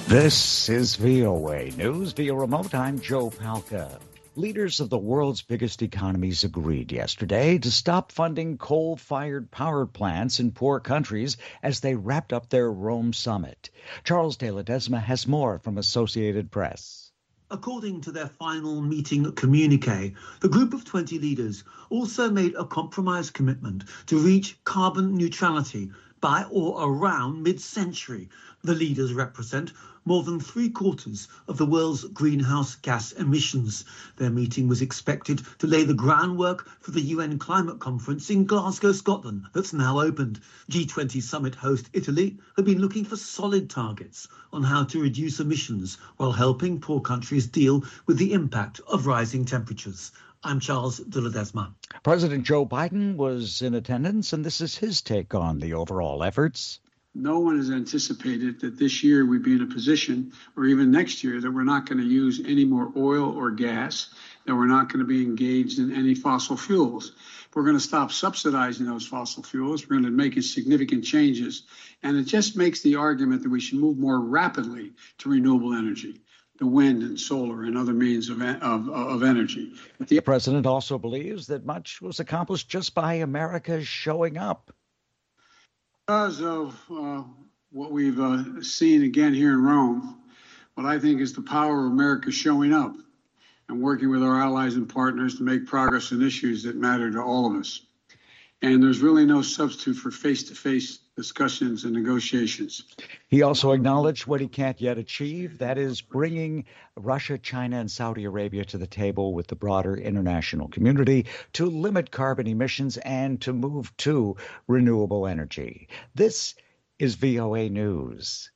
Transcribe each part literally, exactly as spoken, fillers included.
This is V O A News via remote. I'm Joe Palca. Leaders of the world's biggest economies agreed yesterday to stop funding coal-fired power plants in poor countries as they wrapped up their Rome summit. Charles de Ledesma has more from Associated Press. According to their final meeting communique, the group of twenty leaders also made a compromise commitment to reach carbon neutrality by or around mid-century. The leaders represent more than three quarters of the world's greenhouse gas emissions. Their meeting was expected to lay the groundwork for the U N climate conference in Glasgow, Scotland, that's now opened. G twenty summit host Italy have been looking for solid targets on how to reduce emissions while helping poor countries deal with the impact of rising temperatures. I'm Charles de Ledesma. President Joe Biden was in attendance, and this is his take on the overall efforts. No one has anticipated that this year we'd be in a position, or even next year, that we're not going to use any more oil or gas, that we're not going to be engaged in any fossil fuels. We're going to stop subsidizing those fossil fuels. We're going to make significant changes. And it just makes the argument that we should move more rapidly to renewable energy, the wind and solar and other means of, of, of energy. But the president also believes that much was accomplished just by America showing up. Because of uh, what we've uh, seen again here in Rome, what I think is the power of America showing up and working with our allies and partners to make progress in issues that matter to all of us. And there's really no substitute for face-to-face discussions and negotiations. He also acknowledged what he can't yet achieve, that is bringing Russia, China, and Saudi Arabia to the table with the broader international community to limit carbon emissions and to move to renewable energy. This is V O A News.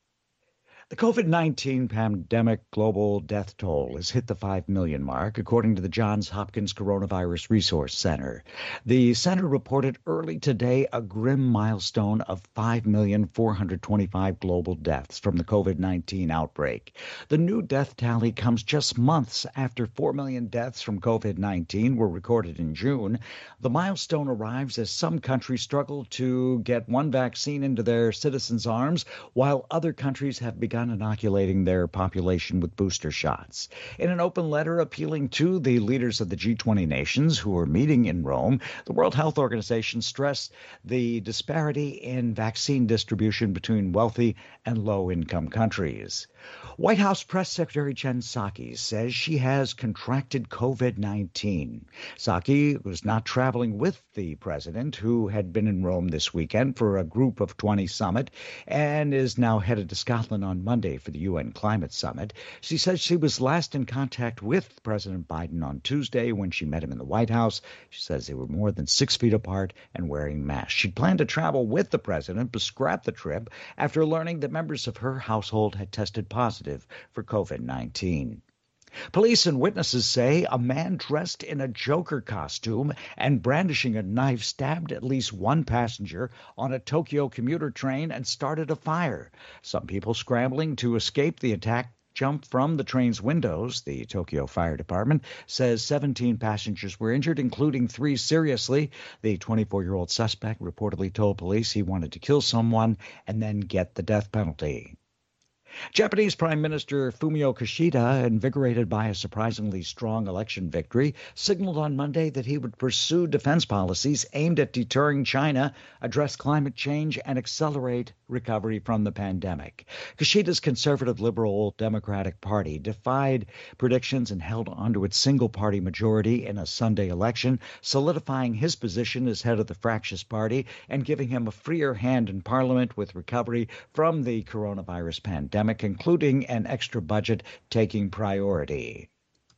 The COVID nineteen pandemic global death toll has hit the five million mark, according to the Johns Hopkins Coronavirus Resource Center. The center reported early today a grim milestone of five million four hundred twenty-five global deaths from the COVID nineteen outbreak. The new death tally comes just months after four million deaths from COVID nineteen were recorded in June. The milestone arrives as some countries struggle to get one vaccine into their citizens' arms, while other countries have begun inoculating their population with booster shots. In an open letter appealing to the leaders of the G twenty nations who are meeting in Rome, the World Health Organization stressed the disparity in vaccine distribution between wealthy and low-income countries. White House Press Secretary Jen Psaki says she has contracted COVID nineteen. Psaki was not traveling with the president, who had been in Rome this weekend for a Group of twenty summit and is now headed to Scotland on Monday for the U N Climate Summit. She says she was last in contact with President Biden on Tuesday when she met him in the White House. She says they were more than six feet apart and wearing masks. She'd planned to travel with the president but scrapped the trip after learning that members of her household had tested positive for COVID nineteen. Police and witnesses say a man dressed in a Joker costume and brandishing a knife stabbed at least one passenger on a Tokyo commuter train and started a fire. Some people scrambling to escape the attack jumped from the train's windows. The Tokyo Fire Department says seventeen passengers were injured, including three seriously. The twenty-four-year-old suspect reportedly told police he wanted to kill someone and then get the death penalty. Japanese Prime Minister Fumio Kishida, invigorated by a surprisingly strong election victory, signaled on Monday that he would pursue defense policies aimed at deterring China, address climate change, and accelerate recovery from the pandemic. Kishida's conservative Liberal Democratic Party defied predictions and held onto its single-party majority in a Sunday election, solidifying his position as head of the fractious party and giving him a freer hand in Parliament with recovery from the coronavirus pandemic, including an extra budget taking priority.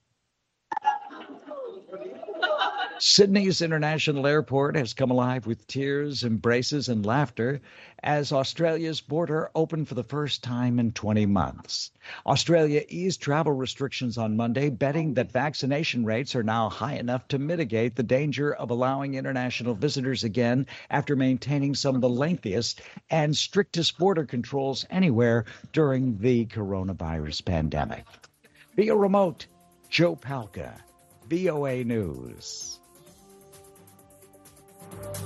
Sydney's International Airport has come alive with tears, embraces, and laughter as Australia's border opened for the first time in twenty months. Australia eased travel restrictions on Monday, betting that vaccination rates are now high enough to mitigate the danger of allowing international visitors again after maintaining some of the lengthiest and strictest border controls anywhere during the coronavirus pandemic. Via remote, Joe Palca, V O A News.